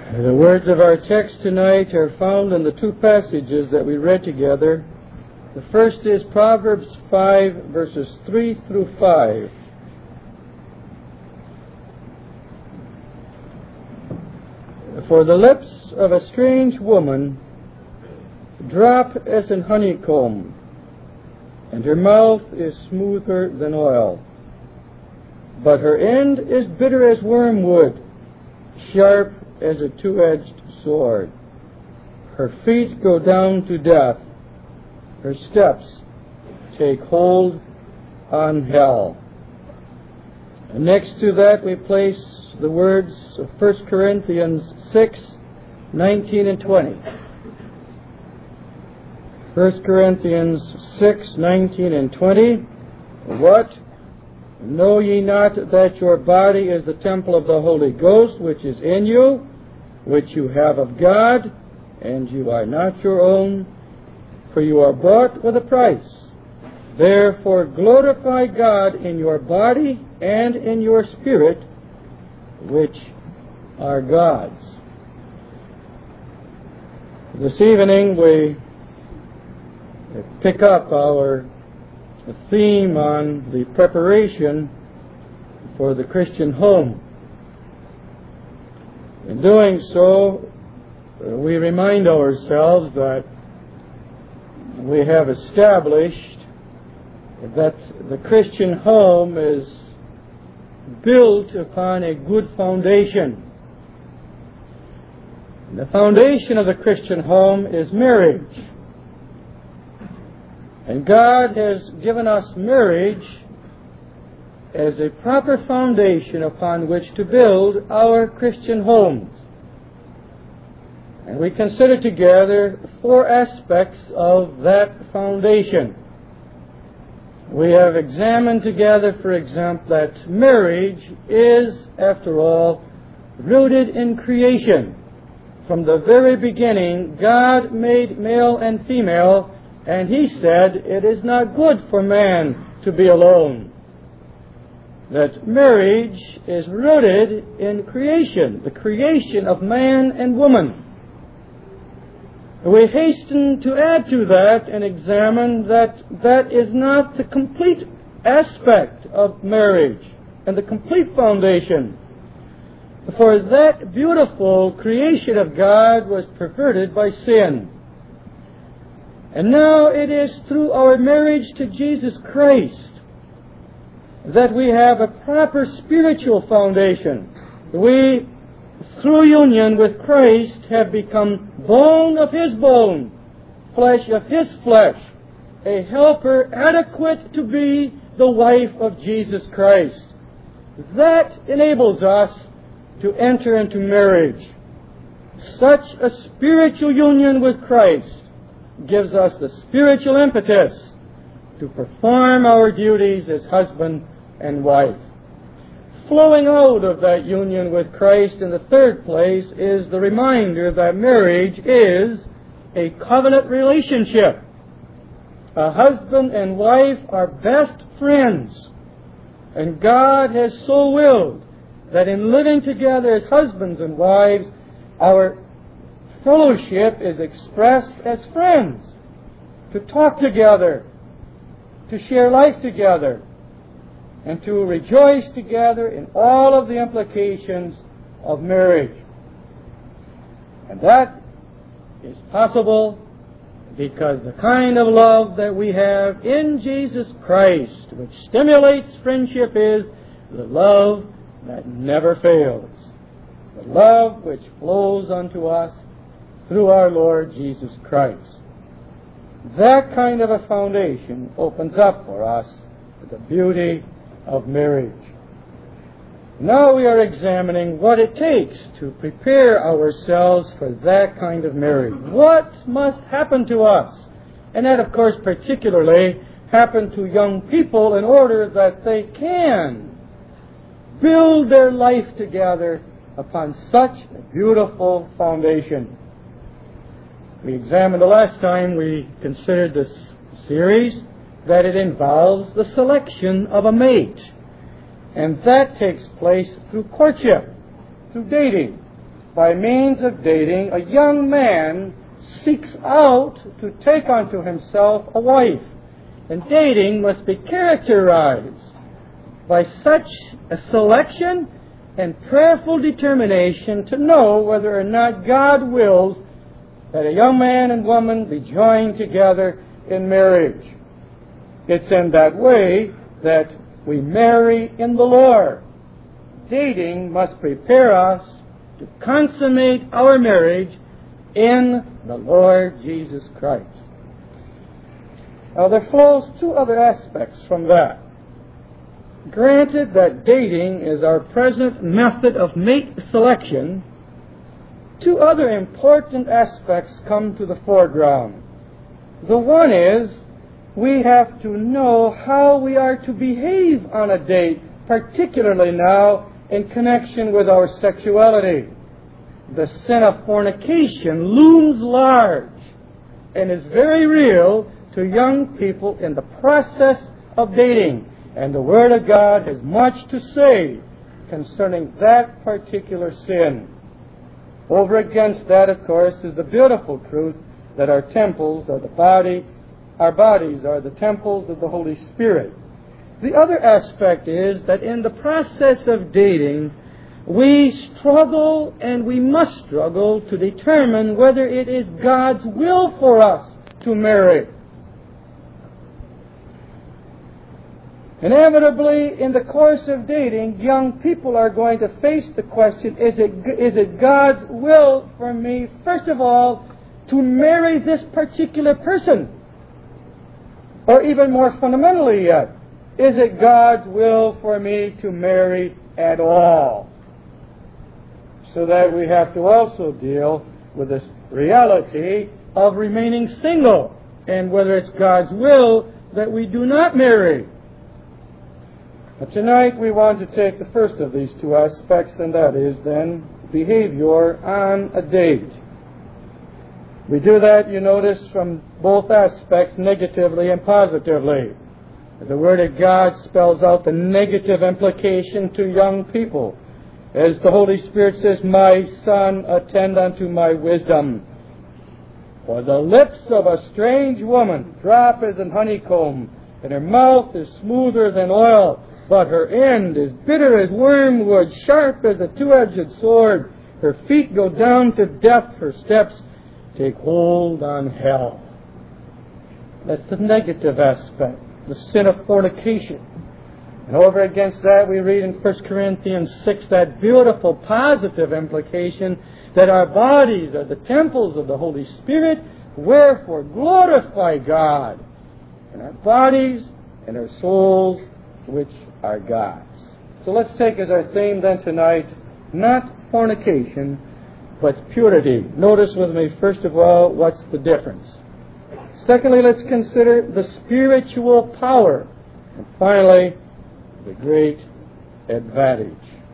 The words of our text tonight are found in the two passages that we read together. The first is Proverbs 5, verses 3 through 5. For the lips of a strange woman drop as in honeycomb, and her mouth is smoother than oil. But her end is bitter as wormwood, sharp as a two-edged sword. Her feet go down to death. Her steps take hold on hell. And next to that we place the words of 1 Corinthians 6, 19 and 20. 1 Corinthians 6, 19 and 20. What? Know ye not that your body is the temple of the Holy Ghost, which is in you, which you have of God, and you are not your own, for you are bought with a price. Therefore glorify God in your body and in your spirit, which are God's. This evening we pick up our theme on the preparation for the Christian home. In doing so, we remind ourselves that we have established that the Christian home is built upon a good foundation. The foundation of the Christian home is marriage. And God has given us marriage as a proper foundation upon which to build our Christian homes. And we consider together four aspects of that foundation. We have examined together, for example, that marriage is, after all, rooted in creation. From the very beginning, God made male and female, and He said, it is not good for man to be alone. That marriage is rooted in creation, the creation of man and woman. We hasten to add to that and examine that that is not the complete aspect of marriage and the complete foundation. For that beautiful creation of God was perverted by sin. And now it is through our marriage to Jesus Christ that we have a proper spiritual foundation. We, through union with Christ, have become bone of His bone, flesh of His flesh, a helper adequate to be the wife of Jesus Christ. That enables us to enter into marriage. Such a spiritual union with Christ gives us the spiritual impetus to perform our duties as husband and wife. Flowing out of that union with Christ in the third place is the reminder that marriage is a covenant relationship. A husband and wife are best friends, and God has so willed that in living together as husbands and wives, our fellowship is expressed as friends, to talk together, to share life together, and to rejoice together in all of the implications of marriage. And that is possible because the kind of love that we have in Jesus Christ, which stimulates friendship, is the love that never fails. The love which flows unto us through our Lord Jesus Christ. That kind of a foundation opens up for us the beauty of marriage. Now we are examining what it takes to prepare ourselves for that kind of marriage. What must happen to us? And that, of course, particularly happen to young people in order that they can build their life together upon such a beautiful foundation. We examined the last time we considered this series that it involves the selection of a mate. And that takes place through courtship, through dating, by means of dating, a young man seeks out to take unto himself a wife. And dating must be characterized by such a selection and prayerful determination to know whether or not God wills that a young man and woman be joined together in marriage. It's in that way that we marry in the Lord. Dating must prepare us to consummate our marriage in the Lord Jesus Christ. Now there flows two other aspects from that. Granted that dating is our present method of mate selection, two other important aspects come to the foreground. The one is we have to know how we are to behave on a date, particularly now in connection with our sexuality. The sin of fornication looms large and is very real to young people in the process of dating. And the Word of God has much to say concerning that particular sin. Over against that, of course, is the beautiful truth that our temples are the body, our bodies are the temples of the Holy Spirit. The other aspect is that in the process of dating, we struggle, and we must struggle, to determine whether it is God's will for us to marry. Inevitably, in the course of dating, young people are going to face the question, is it God's will for me, first of all, to marry this particular person? Or even more fundamentally yet, is it God's will for me to marry at all? So that we have to also deal with this reality of remaining single, and whether it's God's will that we do not marry. But tonight we want to take the first of these two aspects, and that is then behavior on a date. We do that, you notice, from both aspects, negatively and positively. The Word of God spells out the negative implication to young people. As the Holy Spirit says, "My son, attend unto my wisdom. For the lips of a strange woman drop as an honeycomb, and her mouth is smoother than oil, but her end is bitter as wormwood, sharp as a two-edged sword. Her feet go down to death, her steps take hold on hell." That's the negative aspect, the sin of fornication. And over against that, we read in 1 Corinthians 6 that beautiful positive implication that our bodies are the temples of the Holy Spirit, wherefore glorify God in our bodies and our souls, which are God's. So let's take as our theme then tonight, not fornication, but purity. Notice with me, first of all, what's the difference. Secondly, let's consider the spiritual power. And finally, the great advantage.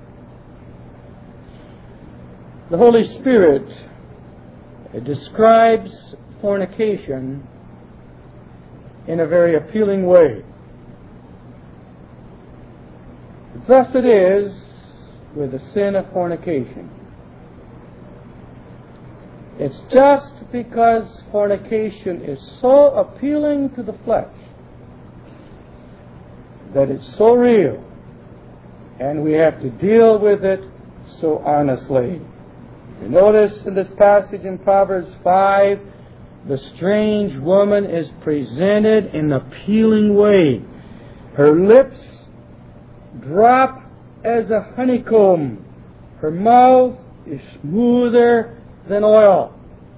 The Holy Spirit describes fornication in a very appealing way. Thus it is with the sin of fornication. It's just because fornication is so appealing to the flesh that it's so real, and we have to deal with it so honestly. You notice in this passage in Proverbs 5, the strange woman is presented in an appealing way. Her lips drop as a honeycomb. Her mouth is smoother than oil.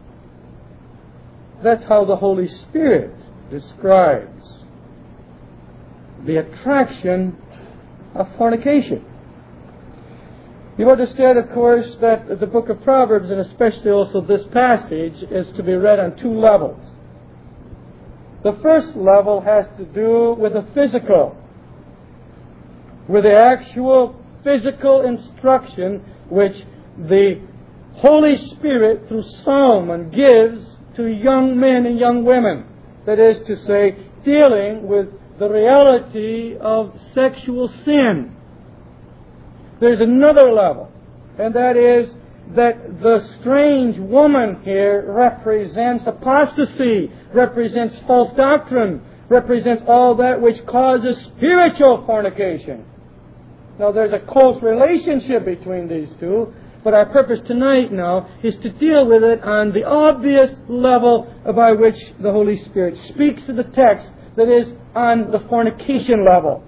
That's how the Holy Spirit describes the attraction of fornication. You understand, of course, that the book of Proverbs, and especially also this passage, is to be read on two levels. The first level has to do with the physical, with the actual physical instruction which the Holy Spirit through Solomon gives to young men and young women. That is to say, dealing with the reality of sexual sin. There's another level, and that is that the strange woman here represents apostasy, represents false doctrine, represents all that which causes spiritual fornication. Now, there's a close relationship between these two, but our purpose tonight now is to deal with it on the obvious level by which the Holy Spirit speaks to the text, that is, on the fornication level.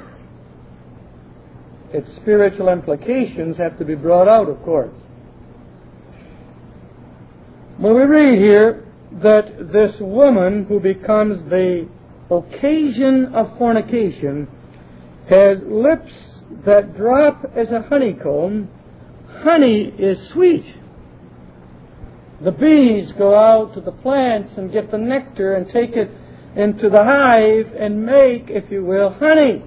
Its spiritual implications have to be brought out, of course. When we read here that this woman who becomes the occasion of fornication has lips that drop as a honeycomb, honey is sweet. The bees go out to the plants and get the nectar and take it into the hive and make, if you will, honey.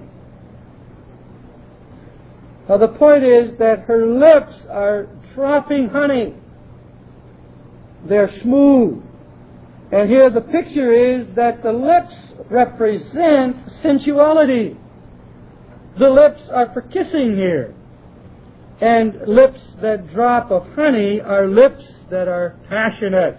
Now the point is that her lips are dropping honey. They're smooth. And here the picture is that the lips represent sensuality. The lips are for kissing here. And lips that drop of honey are lips that are passionate.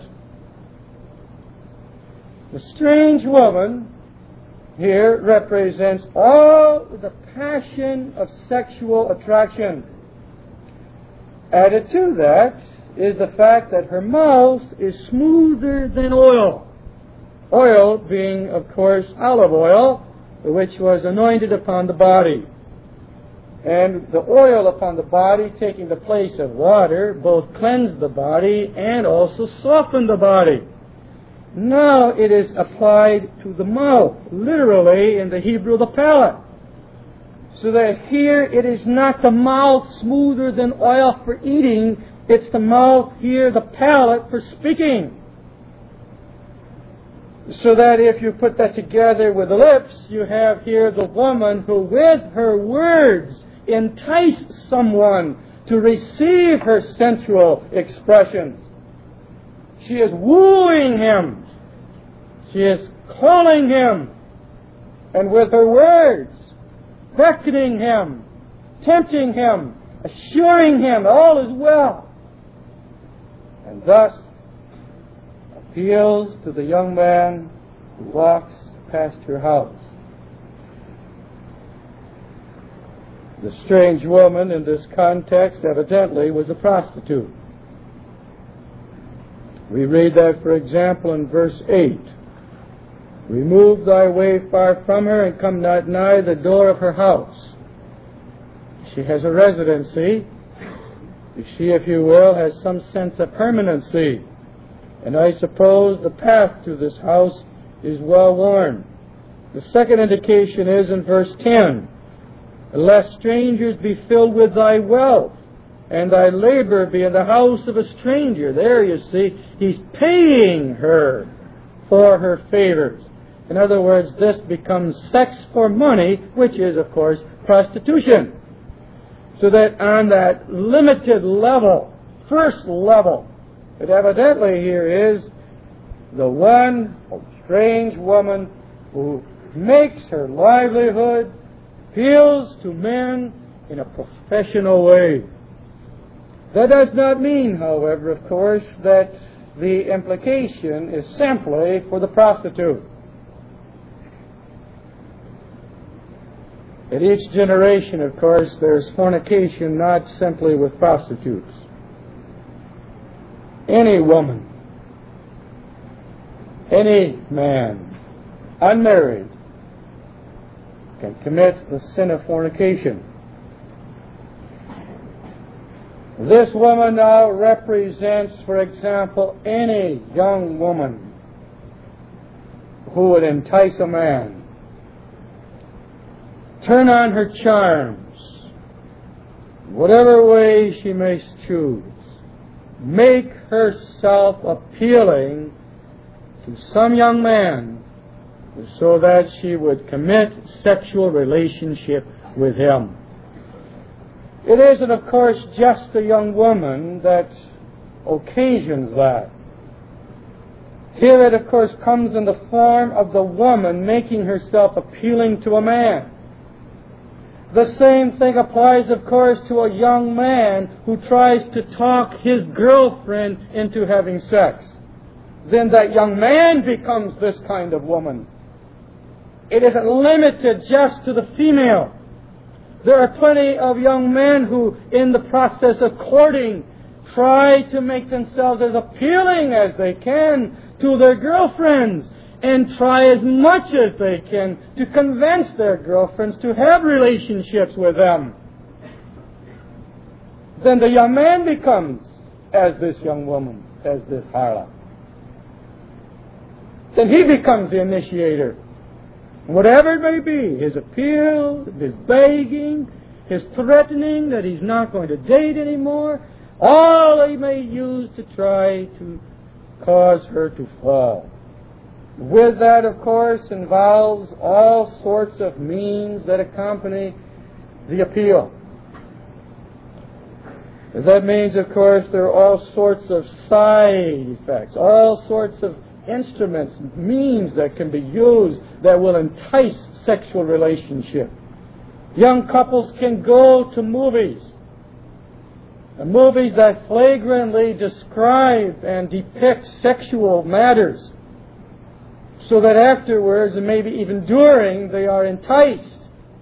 The strange woman here represents all the passion of sexual attraction. Added to that is the fact that her mouth is smoother than oil. Oil being, of course, olive oil, which was anointed upon the body. And the oil upon the body, taking the place of water, both cleansed the body and also softened the body. Now it is applied to the mouth, literally in the Hebrew, the palate. So that here it is not the mouth smoother than oil for eating, it's the mouth here, the palate, for speaking. So that if you put that together with the lips, you have here the woman who with her words entice someone to receive her sensual expressions. She is wooing him. She is calling him. And with her words, beckoning him, tempting him, assuring him all is well. And thus appeals to the young man who walks past her house. The strange woman in this context evidently was a prostitute. We read that, for example, in verse 8. Remove thy way far from her, and come not nigh the door of her house. She has a residency. She, if you will, has some sense of permanency. And I suppose the path to this house is well worn. The second indication is in verse 10. Lest strangers be filled with thy wealth, and thy labor be in the house of a stranger. There you see, he's paying her for her favors. In other words, this becomes sex for money, which is, of course, prostitution. So that on that limited level, first level, it evidently here is the one strange woman who makes her livelihood, appeals to men in a professional way. That does not mean, however, of course, that the implication is simply for the prostitute. At each generation, of course, there's fornication not simply with prostitutes. Any woman, any man, unmarried, can commit the sin of fornication. This woman now represents, for example, any young woman who would entice a man, turn on her charms, whatever way she may choose, make herself appealing to some young man so that she would commit sexual relationship with him. It isn't, of course, just the young woman that occasions that. Here it, of course, comes in the form of the woman making herself appealing to a man. The same thing applies, of course, to a young man who tries to talk his girlfriend into having sex. Then that young man becomes this kind of woman. It isn't limited just to the female. There are plenty of young men who, in the process of courting, try to make themselves as appealing as they can to their girlfriends and try as much as they can to convince their girlfriends to have relationships with them. Then the young man becomes as this young woman, as this harlot. Then he becomes the initiator. Whatever it may be, his appeal, his begging, his threatening that he's not going to date anymore, all he may use to try to cause her to fall. With that, of course, involves all sorts of means that accompany the appeal. That means, of course, there are all sorts of side effects, all sorts of instruments, means that can be used that will entice sexual relationship. Young couples can go to movies that flagrantly describe and depict sexual matters, so that afterwards, and maybe even during, they are enticed.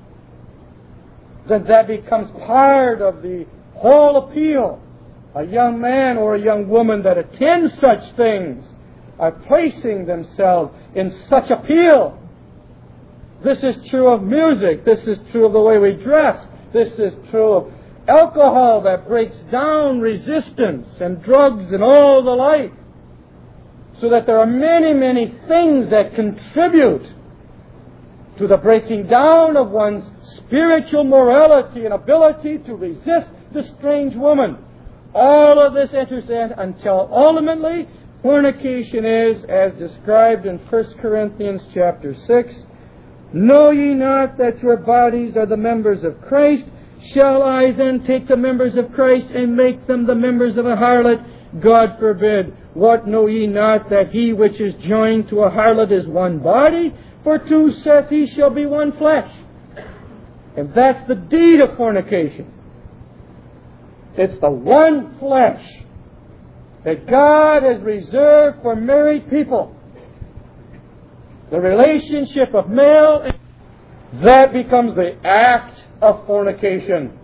That becomes part of the whole appeal. A young man or a young woman that attends such things are placing themselves in such appeal. This is true of music. This is true of the way we dress. This is true of alcohol that breaks down resistance, and drugs and all the like. So that there are many, many things that contribute to the breaking down of one's spiritual morality and ability to resist the strange woman. All of this enters in until ultimately fornication is, as described in 1 Corinthians chapter 6, "Know ye not that your bodies are the members of Christ? Shall I then take the members of Christ and make them the members of a harlot? God forbid. What know ye not, that he which is joined to a harlot is one body? For two, saith he, shall be one flesh." And that's the deed of fornication. It's the one flesh that God has reserved for married people. The relationship of male and that becomes the act of fornication.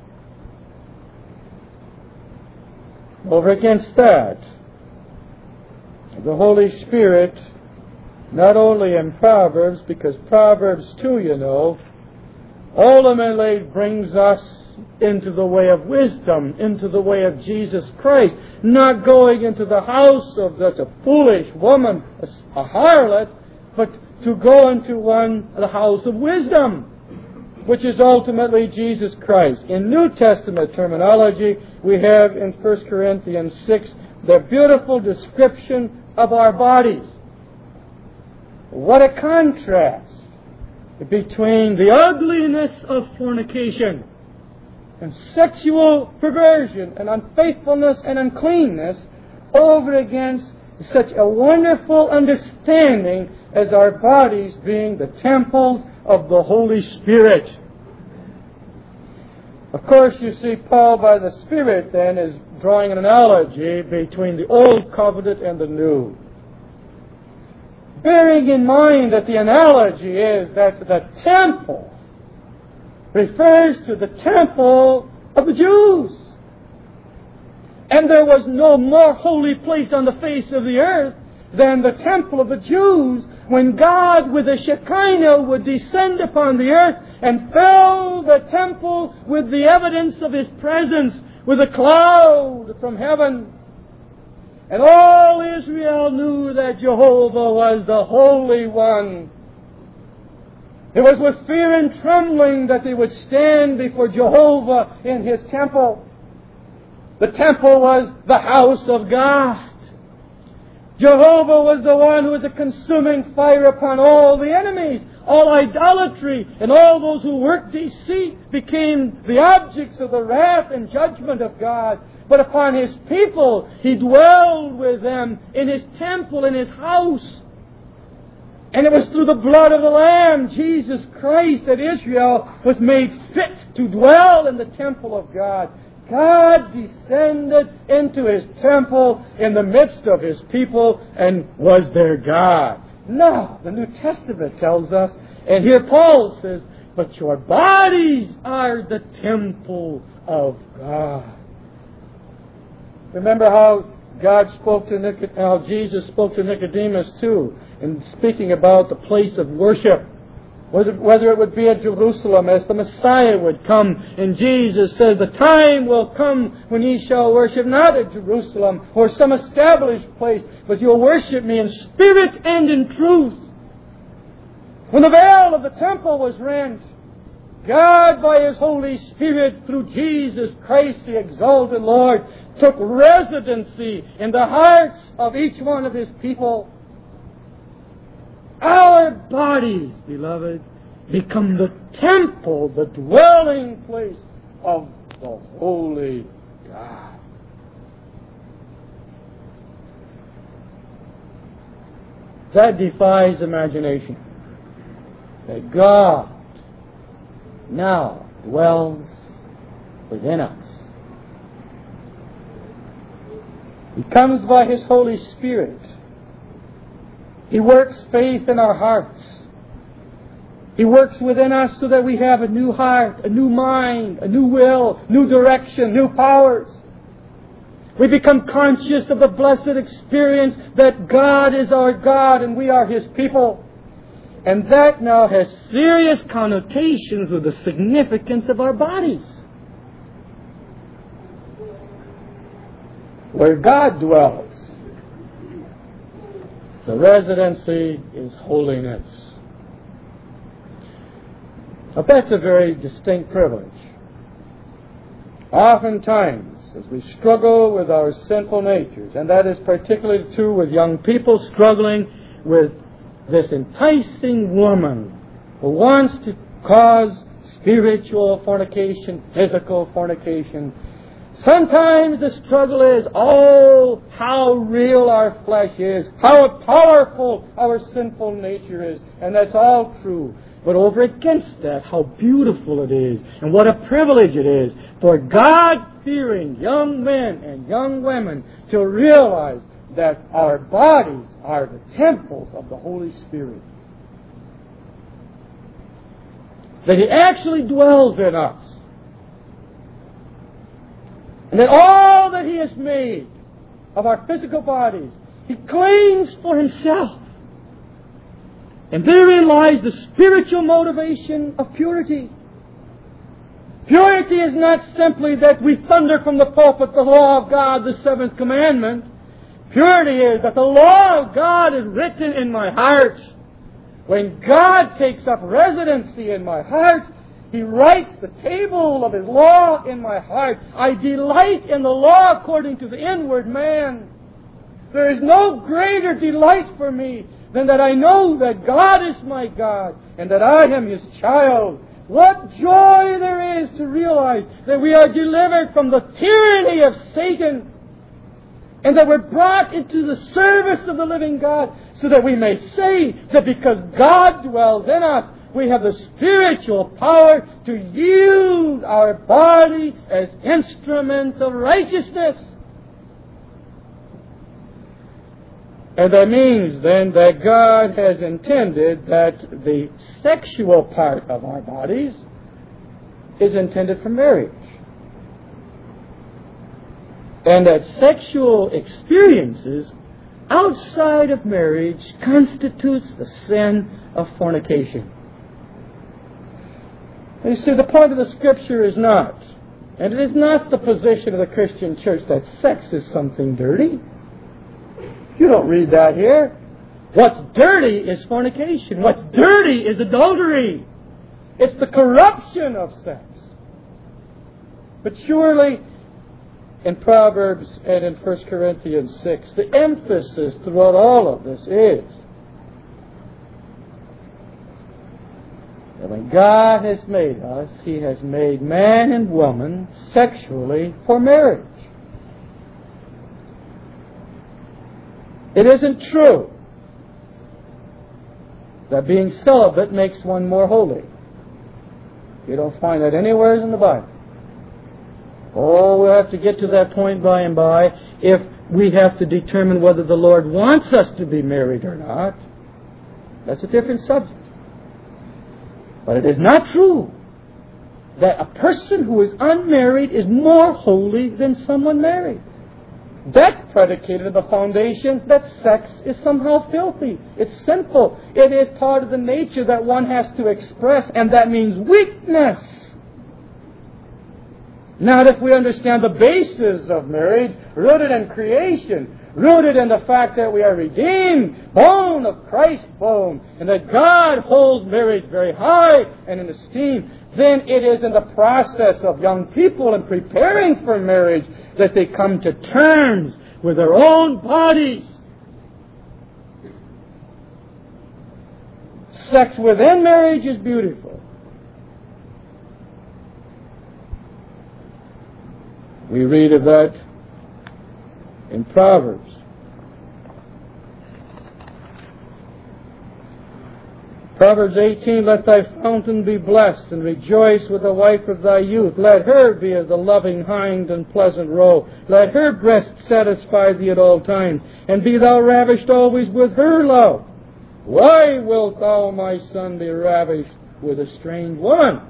Over against that, the Holy Spirit, not only in Proverbs, because Proverbs 2, ultimately brings us into the way of wisdom, into the way of Jesus Christ, not going into the house of such a foolish woman, a harlot, but to go into the house of wisdom, which is ultimately Jesus Christ. In New Testament terminology, we have in 1 Corinthians 6 the beautiful description of our bodies. What a contrast between the ugliness of fornication and sexual perversion and unfaithfulness and uncleanness over against such a wonderful understanding as our bodies being the temples of the Holy Spirit. Of course, you see, Paul, by the Spirit, then, is drawing an analogy between the Old Covenant and the New. Bearing in mind that the analogy is that the temple refers to the temple of the Jews. And there was no more holy place on the face of the earth than the temple of the Jews, when God with the Shekinah would descend upon the earth and fill the temple with the evidence of His presence, with a cloud from heaven. And all Israel knew that Jehovah was the Holy One. It was with fear and trembling that they would stand before Jehovah in His temple. The temple was the house of God. Jehovah was the one who was a consuming fire upon all the enemies. All idolatry and all those who worked deceit became the objects of the wrath and judgment of God. But upon His people, He dwelled with them in His temple, in His house. And it was through the blood of the Lamb, Jesus Christ, that Israel was made fit to dwell in the temple of God. God descended into His temple in the midst of His people and was their God. Now, the New Testament tells us, and here Paul says, but your bodies are the temple of God. Remember how how Jesus spoke to Nicodemus too, in speaking about the place of worship. Whether it would be at Jerusalem as the Messiah would come. And Jesus says, the time will come when ye shall worship not at Jerusalem or some established place, but you'll worship me in spirit and in truth. When the veil of the temple was rent, God by His Holy Spirit through Jesus Christ the exalted Lord took residency in the hearts of each one of His people. Our bodies, beloved, become the temple, the dwelling place of the Holy God. That defies imagination. That God now dwells within us. He comes by His Holy Spirit. He works faith in our hearts. He works within us so that we have a new heart, a new mind, a new will, new direction, new powers. We become conscious of the blessed experience that God is our God and we are His people. And that now has serious connotations with the significance of our bodies. Where God dwells, the residency is holiness. Now that's a very distinct privilege. Oftentimes, as we struggle with our sinful natures, and that is particularly true with young people struggling with this enticing woman who wants to cause spiritual fornication, physical fornication. Sometimes the struggle is, oh, how real our flesh is, how powerful our sinful nature is, and that's all true. But over against that, how beautiful it is, and what a privilege it is for God-fearing young men and young women to realize that our bodies are the temples of the Holy Spirit. That He actually dwells in us. And that all that He has made of our physical bodies, He claims for Himself. And therein lies the spiritual motivation of purity. Purity is not simply that we thunder from the pulpit the law of God, the seventh commandment. Purity is that the law of God is written in my heart. When God takes up residency in my heart, He writes the table of His law in my heart. I delight in the law according to the inward man. There is no greater delight for me than that I know that God is my God and that I am His child. What joy there is to realize that we are delivered from the tyranny of Satan and that we're brought into the service of the living God so that we may say that because God dwells in us, we have the spiritual power to use our body as instruments of righteousness. And that means then that God has intended that the sexual part of our bodies is intended for marriage. And that sexual experiences outside of marriage constitutes the sin of fornication. You see, the point of the Scripture is not, and it is not the position of the Christian church that sex is something dirty. You don't read that here. What's dirty is fornication. What's dirty is adultery. It's the corruption of sex. But surely, in Proverbs and in 1 Corinthians 6, the emphasis throughout all of this is that when God has made us, He has made man and woman sexually for marriage. It isn't true that being celibate makes one more holy. You don't find that anywhere in the Bible. Oh, we'll have to get to that point by and by if we have to determine whether the Lord wants us to be married or not. That's a different subject. But it is not true that a person who is unmarried is more holy than someone married. That's predicated on the foundation that sex is somehow filthy. It's sinful. It is part of the nature that one has to express, and that means weakness. Not if we understand the basis of marriage, rooted in creation, rooted in the fact that we are redeemed, bone of Christ's bone, and that God holds marriage very high and in esteem. Then it is in the process of young people in preparing for marriage that they come to terms with their own bodies. Sex within marriage is beautiful. We read of that in Proverbs. Proverbs 18, let thy fountain be blessed, and rejoice with the wife of thy youth. Let her be as the loving hind and pleasant roe. Let her breast satisfy thee at all times, and be thou ravished always with her love. Why wilt thou, my son, be ravished with a strange woman?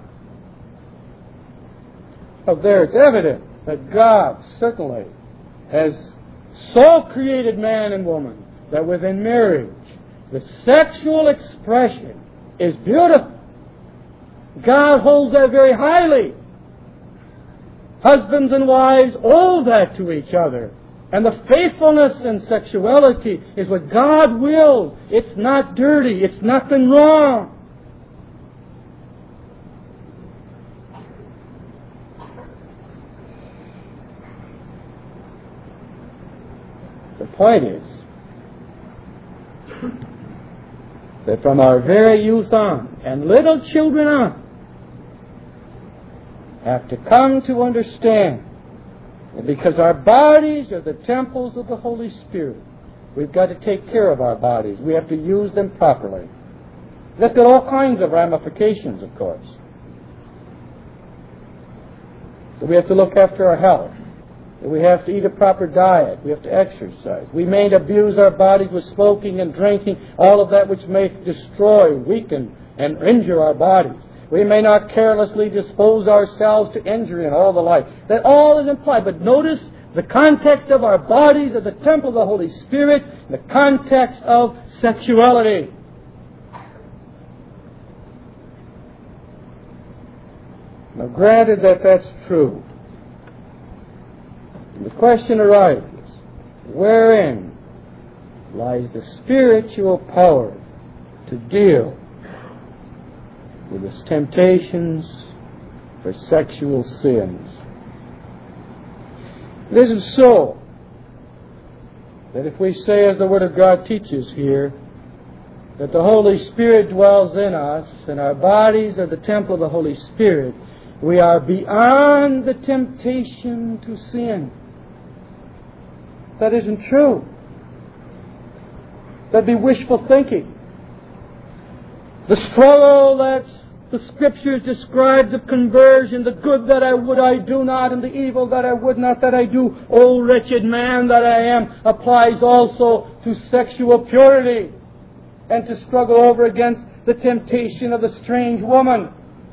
Well, there it's evident that God certainly has so created man and woman that within marriage, the sexual expression is beautiful. God holds that very highly. Husbands and wives owe that to each other. And the faithfulness in sexuality is what God wills. It's not dirty. It's nothing wrong. The point is that from our very youth on, and little children on, have to come to understand that because our bodies are the temples of the Holy Spirit, we've got to take care of our bodies. We have to use them properly. That's got all kinds of ramifications, of course. So we have to look after our health. We have to eat a proper diet. We have to exercise. We may abuse our bodies with smoking and drinking, all of that which may destroy, weaken, and injure our bodies. We may not carelessly dispose ourselves to injury and all the like. That all is implied. But notice the context of our bodies are the temple of the Holy Spirit, the context of sexuality. Now, granted that that's true, the question arises, wherein lies the spiritual power to deal with its temptations for sexual sins? It isn't so that if we say, as the Word of God teaches here, that the Holy Spirit dwells in us and our bodies are the temple of the Holy Spirit, we are beyond the temptation to sin. That isn't true. That'd be wishful thinking. The struggle that the Scriptures describes of conversion, the good that I would I do not, and the evil that I would not that I do, O wretched man that I am, applies also to sexual purity and to struggle over against the temptation of the strange woman.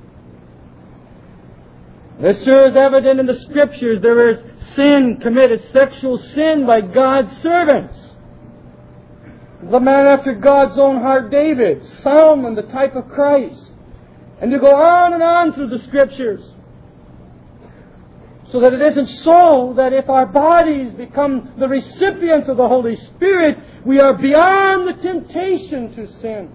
This sure is evident in the Scriptures. There is sin committed, sexual sin by God's servants. The man after God's own heart, David, Solomon, the type of Christ. And you go on through the Scriptures. So that it isn't so that if our bodies become the recipients of the Holy Spirit, we are beyond the temptation to sin.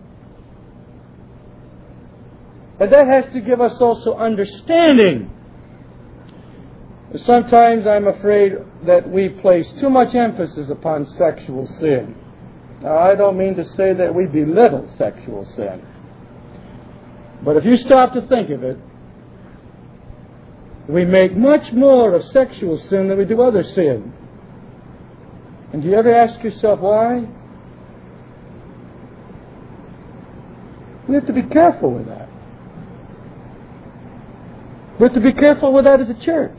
But that has to give us also understanding. Sometimes I'm afraid that we place too much emphasis upon sexual sin. Now, I don't mean to say that we belittle sexual sin. But if you stop to think of it, we make much more of sexual sin than we do other sin. And do you ever ask yourself why? We have to be careful with that. We have to be careful with that as a church.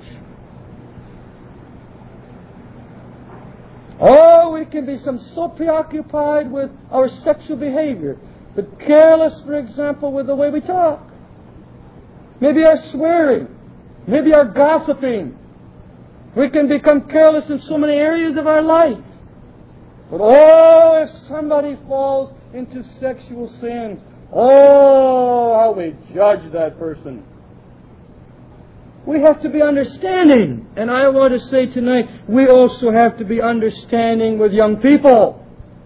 Oh, we can be so preoccupied with our sexual behavior, but careless, for example, with the way we talk. Maybe our swearing. Maybe our gossiping. We can become careless in so many areas of our life. But oh, if somebody falls into sexual sins, oh, how we judge that person. We have to be understanding. And I want to say tonight, we also have to be understanding with young people.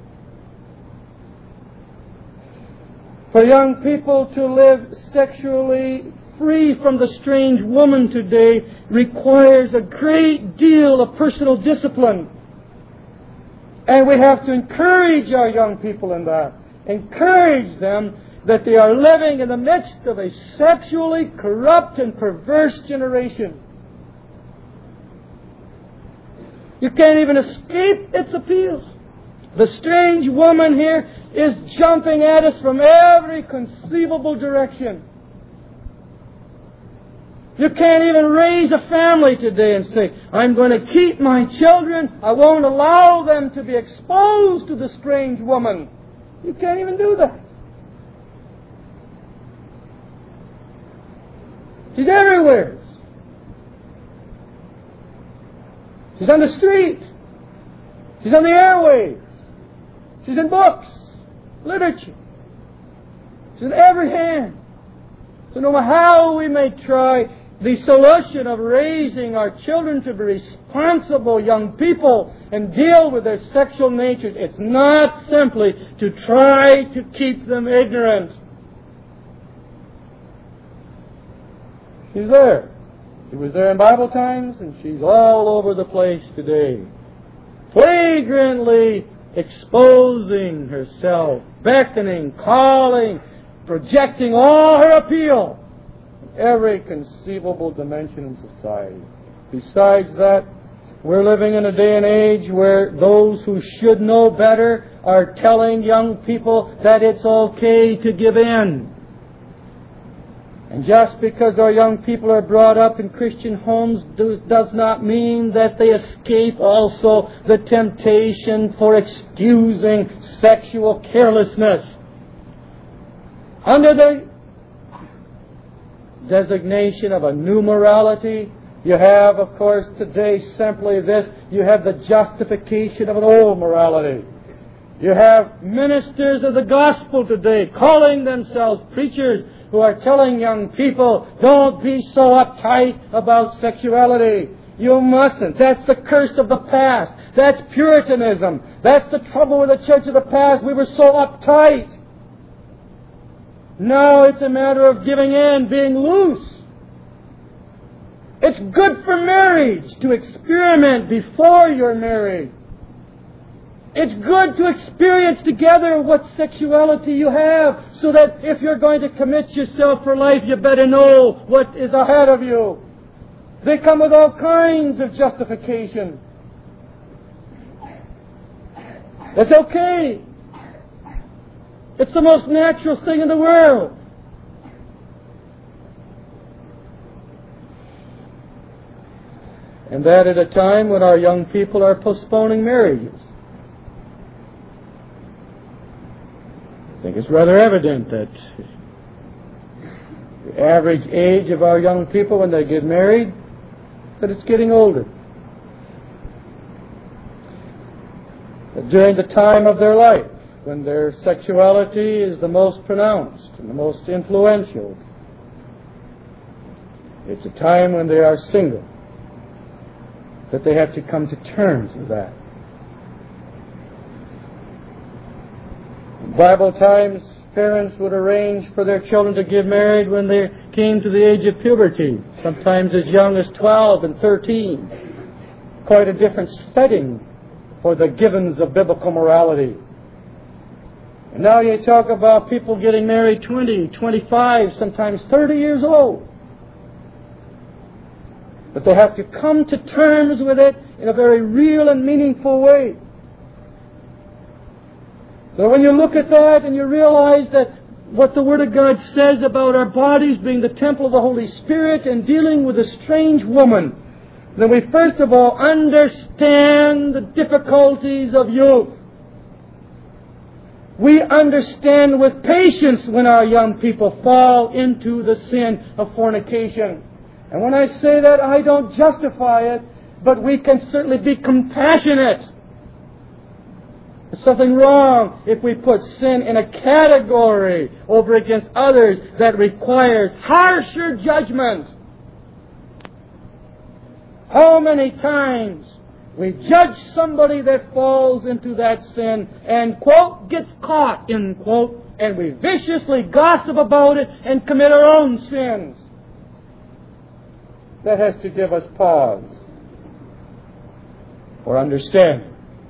For young people to live sexually free from the strange woman today requires a great deal of personal discipline. And we have to encourage our young people in that. Encourage them that they are living in the midst of a sexually corrupt and perverse generation. You can't even escape its appeals. The strange woman here is jumping at us from every conceivable direction. You can't even raise a family today and say, I'm going to keep my children. I won't allow them to be exposed to the strange woman. You can't even do that. She's everywhere. She's on the street. She's on the airwaves. She's in books, literature. She's in every hand. So no matter how we may try, the solution of raising our children to be responsible young people and deal with their sexual natures, it's not simply to try to keep them ignorant. She's there. She was there in Bible times, and she's all over the place today. Flagrantly exposing herself, beckoning, calling, projecting all her appeal in every conceivable dimension in society. Besides that, we're living in a day and age where those who should know better are telling young people that it's okay to give in. And just because our young people are brought up in Christian homes does not mean that they escape also the temptation for excusing sexual carelessness. Under the designation of a new morality, you have, of course, today simply this. You have the justification of an old morality. You have ministers of the gospel today calling themselves preachers who are telling young people, don't be so uptight about sexuality. You mustn't. That's the curse of the past. That's Puritanism. That's the trouble with the church of the past. We were so uptight. Now it's a matter of giving in, being loose. It's good for marriage to experiment before you're married. It's good to experience together what sexuality you have, so that if you're going to commit yourself for life, you better know what is ahead of you. They come with all kinds of justification. It's okay. It's the most natural thing in the world. And that at a time when our young people are postponing marriages. I think it's rather evident that the average age of our young people when they get married, that it's getting older. That during the time of their life, when their sexuality is the most pronounced and the most influential, it's a time when they are single, that they have to come to terms with that. In Bible times, parents would arrange for their children to get married when they came to the age of puberty, sometimes as young as 12 and 13. Quite a different setting for the givens of biblical morality. And now you talk about people getting married 20, 25, sometimes 30 years old. But they have to come to terms with it in a very real and meaningful way. So when you look at that and you realize that what the Word of God says about our bodies being the temple of the Holy Spirit and dealing with a strange woman, then we first of all understand the difficulties of youth. We understand with patience when our young people fall into the sin of fornication. And when I say that, I don't justify it, but we can certainly be compassionate. There's something wrong if we put sin in a category over against others that requires harsher judgment. How many times we judge somebody that falls into that sin and, quote, gets caught, end quote, and we viciously gossip about it and commit our own sins. That has to give us pause for understanding,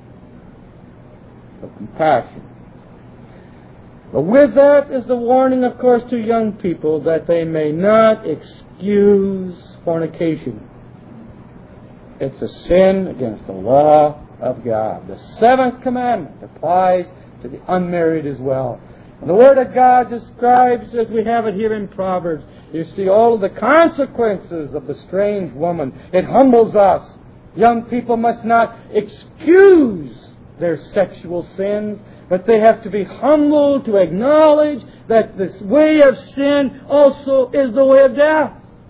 for compassion. But with that is the warning, of course, to young people that they may not excuse fornication. It's a sin against the law of God. The seventh commandment applies to the unmarried as well. And the Word of God describes, as we have it here in Proverbs, you see all of the consequences of the strange woman. It humbles us. Young people must not excuse their sexual sins, but they have to be humble to acknowledge that this way of sin also is the way of death.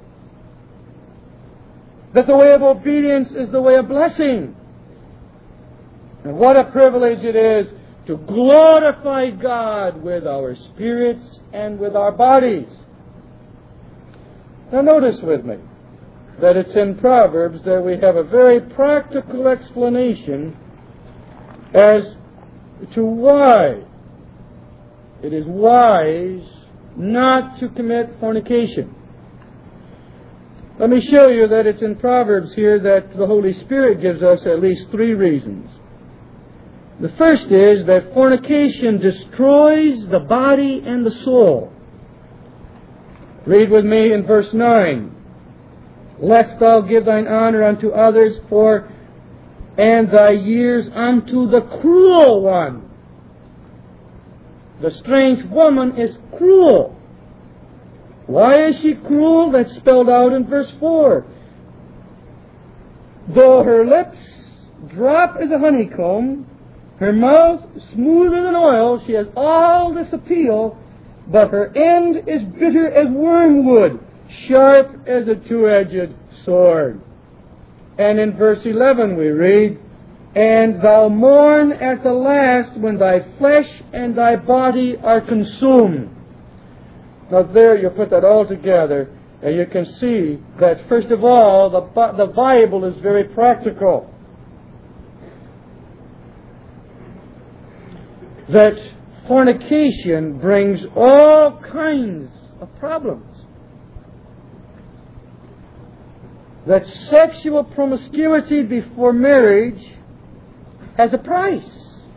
That the way of obedience is the way of blessing. And what a privilege it is to glorify God with our spirits and with our bodies. Now notice with me that it's in Proverbs that we have a very practical explanation as to why it is wise not to commit fornication. Let me show you that it's in Proverbs here that the Holy Spirit gives us at least three reasons. The first is that fornication destroys the body and the soul. Read with me in verse 9. Lest thou give thine honor unto others, and thy years unto the cruel one. The strange woman is cruel. Why is she cruel? That's spelled out in verse 4. Though her lips drop as a honeycomb, her mouth smoother than oil, she has all this appeal, but her end is bitter as wormwood, sharp as a two-edged sword. And in verse 11 we read, And thou mourn at the last when thy flesh and thy body are consumed. Now there you put that all together, and you can see that, first of all, the Bible is very practical. That fornication brings all kinds of problems. That sexual promiscuity before marriage has a price.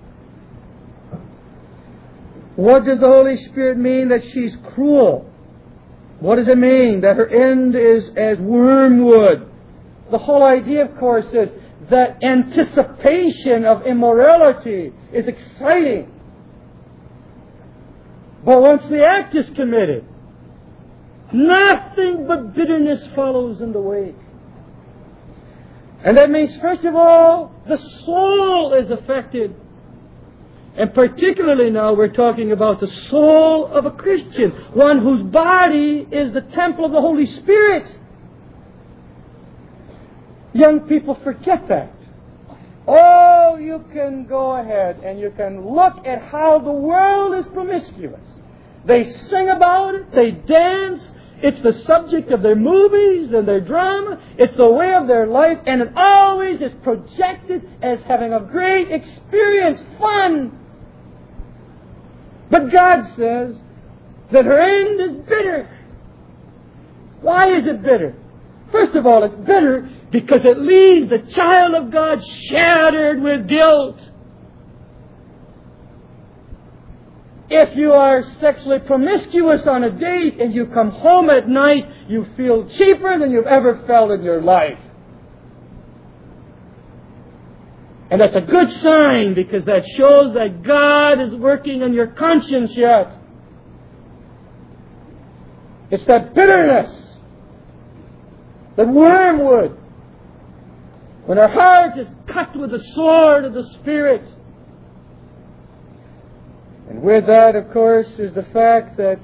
What does the Holy Spirit mean that she's cruel? What does it mean that her end is as wormwood? The whole idea, of course, is that anticipation of immorality is exciting. But once the act is committed, nothing but bitterness follows in the wake. And that means, first of all, the soul is affected. And particularly now we're talking about the soul of a Christian, one whose body is the temple of the Holy Spirit. Young people forget that. Oh, you can go ahead and you can look at how the world is promiscuous. They sing about it, they dance, it's the subject of their movies and their drama, it's the way of their life, and it always is projected as having a great experience, fun. But God says that her end is bitter. Why is it bitter? First of all, it's bitter because it leaves the child of God shattered with guilt. If you are sexually promiscuous on a date and you come home at night, you feel cheaper than you've ever felt in your life. And that's a good sign, because that shows that God is working on your conscience yet. It's that bitterness, that wormwood, when our heart is cut with the sword of the Spirit. And with that, of course, is the fact that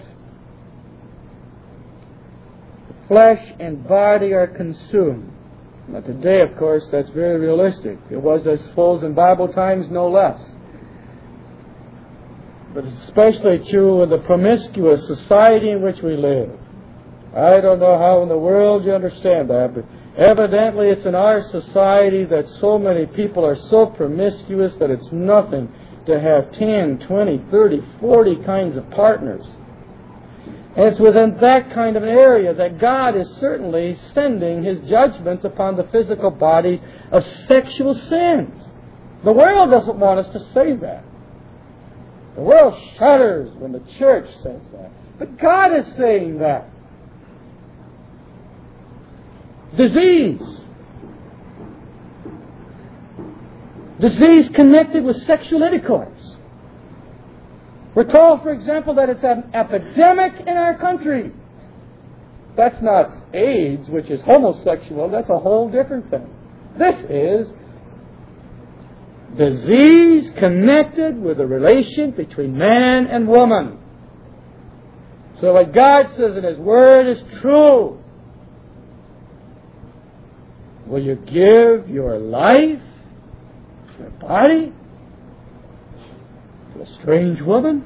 the flesh and body are consumed. Now today, of course, that's very realistic. It was, I suppose, in Bible times, no less. But it's especially true in the promiscuous society in which we live. I don't know how in the world you understand that, but evidently it's in our society that so many people are so promiscuous that it's nothing to have 10, 20, 30, 40 kinds of partners. And it's within that kind of an area that God is certainly sending His judgments upon the physical body of sexual sins. The world doesn't want us to say that. The world shudders when the church says that. But God is saying that. Disease. Disease connected with sexual intercourse. We're told, for example, that it's an epidemic in our country. That's not AIDS, which is homosexual. That's a whole different thing. This is disease connected with the relation between man and woman. So what God says in His Word is true. Will you give your life, your body, to a strange woman?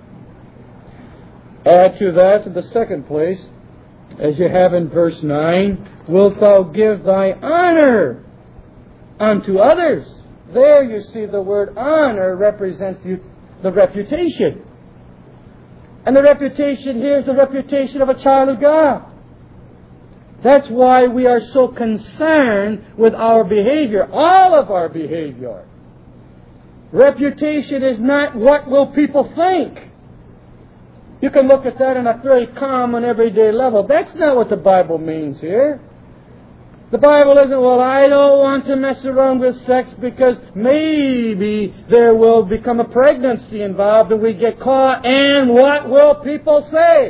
Add to that, in the second place, as you have in verse 9, wilt thou give thy honor unto others? There you see the word honor represents the reputation. And the reputation here is the reputation of a child of God. That's why we are so concerned with our behavior, all of our behavior. Reputation is not what will people think. You can look at that on a very common, everyday level. That's not what the Bible means here. The Bible isn't, well, I don't want to mess around with sex because maybe there will become a pregnancy involved and we get caught, and what will people say?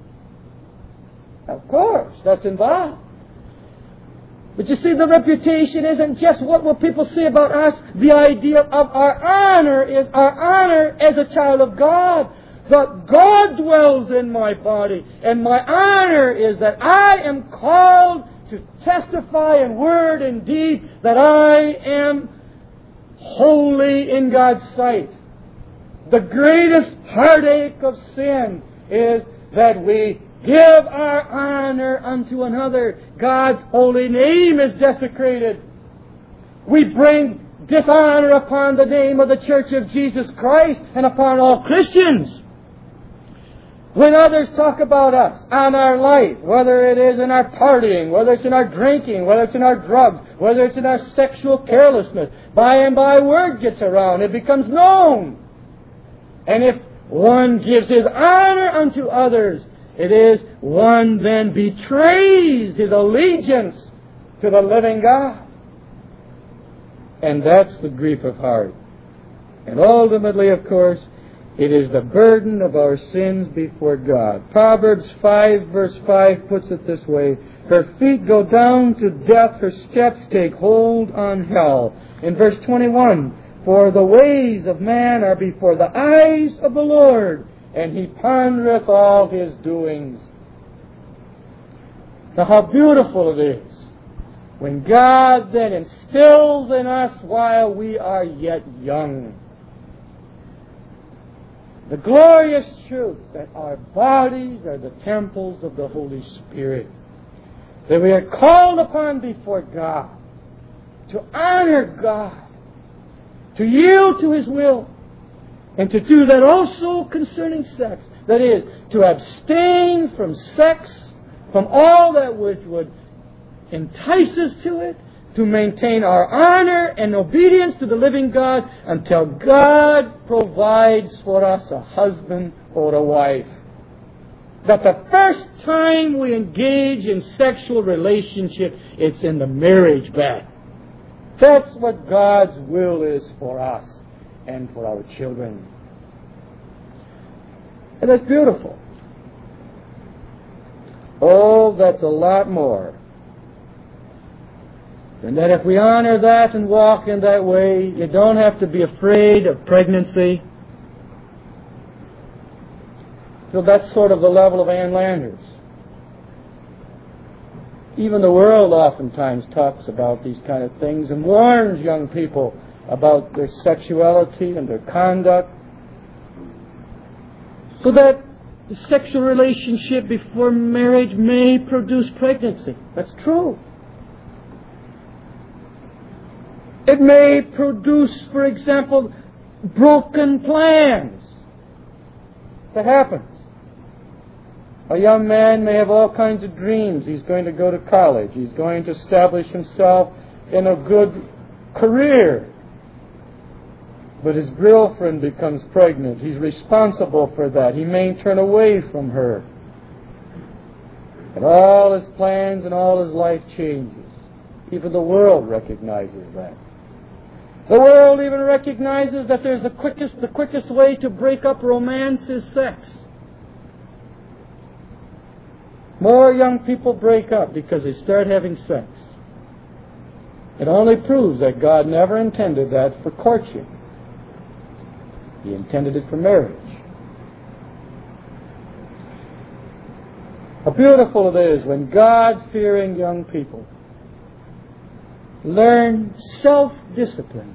Of course, that's involved. But you see, the reputation isn't just what will people say about us. The idea of our honor is our honor as a child of God. That God dwells in my body. And my honor is that I am called to testify in word and deed that I am holy in God's sight. The greatest heartache of sin is that we give our honor unto another. God's holy name is desecrated. We bring dishonor upon the name of the Church of Jesus Christ and upon all Christians. When others talk about us and our life, whether it is in our partying, whether it's in our drinking, whether it's in our drugs, whether it's in our sexual carelessness, by and by word gets around, it becomes known. And if one gives his honor unto others, it is one then betrays his allegiance to the living God. And that's the grief of heart. And ultimately, of course, it is the burden of our sins before God. Proverbs 5 verse 5 puts it this way: her feet go down to death, her steps take hold on hell. In verse 21, for the ways of man are before the eyes of the Lord, and He pondereth all His doings. Now how beautiful it is when God then instills in us while we are yet young the glorious truth that our bodies are the temples of the Holy Spirit. That we are called upon before God to honor God, to yield to His will, and to do that also concerning sex. That is, to abstain from sex, from all that which would entice us to it, to maintain our honor and obedience to the living God until God provides for us a husband or a wife. That the first time we engage in sexual relationship, it's in the marriage bed. That's what God's will is for us and for our children. And that's beautiful. Oh, that's a lot more. And that if we honor that and walk in that way, you don't have to be afraid of pregnancy. So that's sort of the level of Ann Landers. Even the world oftentimes talks about these kind of things and warns young people about their sexuality and their conduct. So that the sexual relationship before marriage may produce pregnancy. That's true. It may produce, for example, broken plans. That happens. A young man may have all kinds of dreams. He's going to go to college. He's going to establish himself in a good career. But his girlfriend becomes pregnant. He's responsible for that. He may turn away from her. And all his plans and all his life changes. Even the world recognizes that. The world even recognizes that there's the quickest way to break up romance is sex. More young people break up because they start having sex. It only proves that God never intended that for courtship. He intended it for marriage. How beautiful it is when God-fearing young people learn self-discipline.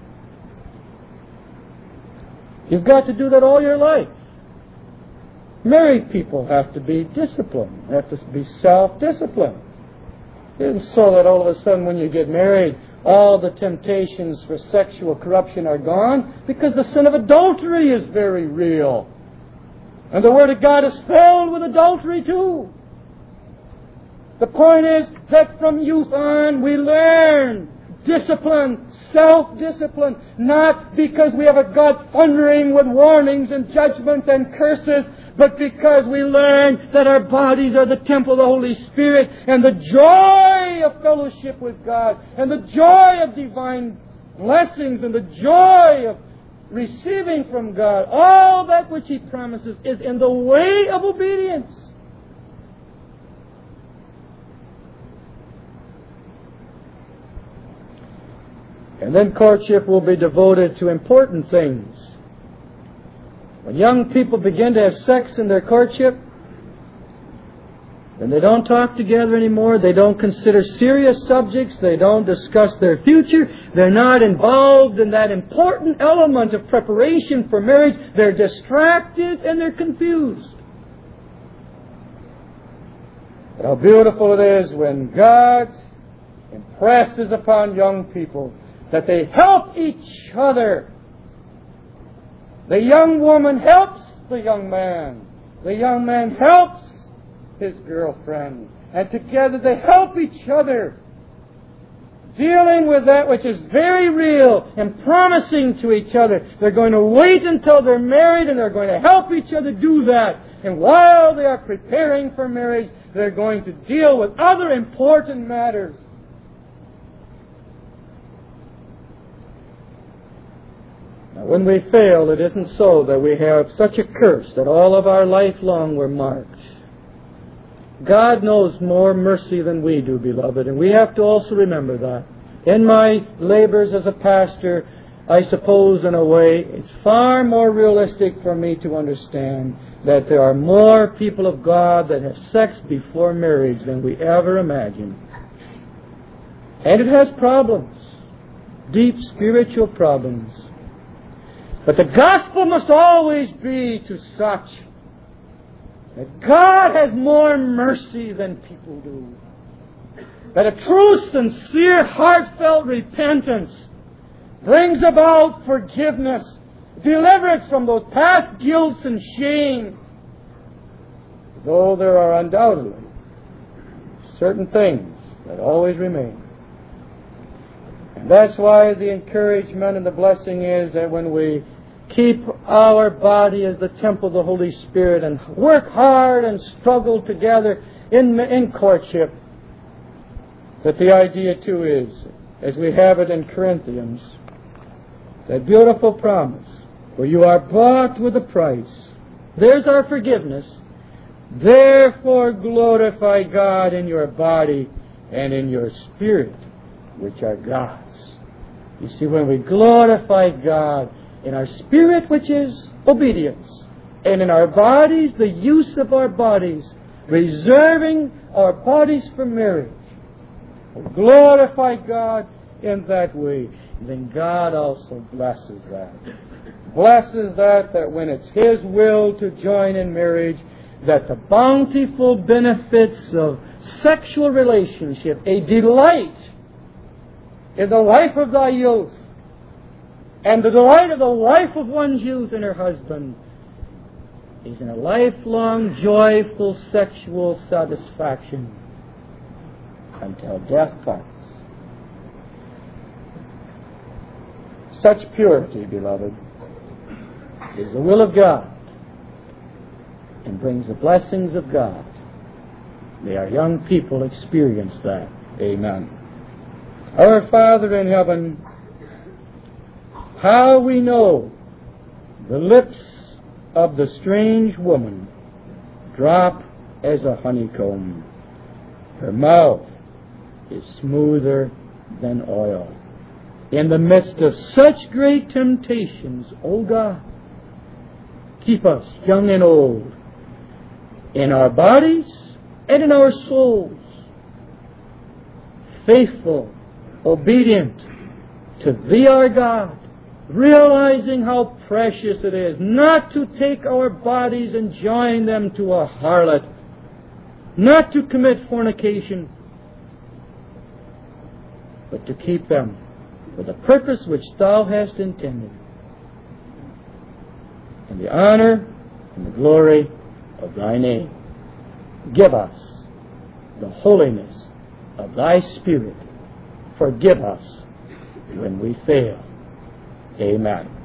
You've got to do that all your life. Married people have to be disciplined, have to be self-disciplined. It isn't so that all of a sudden when you get married, all the temptations for sexual corruption are gone, because the sin of adultery is very real. And the Word of God is filled with adultery too. The point is that from youth on we learn discipline, self-discipline, not because we have a God thundering with warnings and judgments and curses, but because we learn that our bodies are the temple of the Holy Spirit, and the joy of fellowship with God, and the joy of divine blessings, and the joy of receiving from God, all that which He promises is in the way of obedience. And then courtship will be devoted to important things. When young people begin to have sex in their courtship, then they don't talk together anymore. They don't consider serious subjects. They don't discuss their future. They're not involved in that important element of preparation for marriage. They're distracted and they're confused. But how beautiful it is when God impresses upon young people that they help each other. The young woman helps the young man. The young man helps his girlfriend. And together they help each other, dealing with that which is very real and promising to each other. They're going to wait until they're married and they're going to help each other do that. And while they are preparing for marriage, they're going to deal with other important matters. Now, when we fail, it isn't so that we have such a curse that all of our life long we're marked. God knows more mercy than we do, beloved, and we have to also remember that. In my labors as a pastor, I suppose in a way it's far more realistic for me to understand that there are more people of God that have sex before marriage than we ever imagined. And it has problems, deep spiritual problems. But the gospel must always be to such that God has more mercy than people do. That a true, sincere, heartfelt repentance brings about forgiveness, deliverance from those past guilt and shame. Though there are undoubtedly certain things that always remain. And that's why the encouragement and the blessing is that when we keep our body as the temple of the Holy Spirit and work hard and struggle together in courtship, that the idea too is, as we have it in Corinthians, that beautiful promise, where you are bought with a price. There's our forgiveness. Therefore glorify God in your body and in your spirit, which are God's. You see, when we glorify God in our spirit, which is obedience, and in our bodies, the use of our bodies, reserving our bodies for marriage, we glorify God in that way. Then God also blesses that. Blesses that when it's His will to join in marriage, that the bountiful benefits of sexual relationship, a delight in the life of thy youth, and the delight of the wife of one's youth in her husband, is in a lifelong, joyful sexual satisfaction until death parts. Such purity, beloved, is the will of God and brings the blessings of God. May our young people experience that. Amen. Our Father in heaven, how we know the lips of the strange woman drop as a honeycomb. Her mouth is smoother than oil. In the midst of such great temptations, O God, keep us young and old, in our bodies and in our souls, faithful, obedient to Thee, our God, realizing how precious it is not to take our bodies and join them to a harlot, not to commit fornication, but to keep them for the purpose which Thou hast intended, in the honor and the glory of Thy name. Give us the holiness of Thy Spirit. Forgive us when we fail. Amen.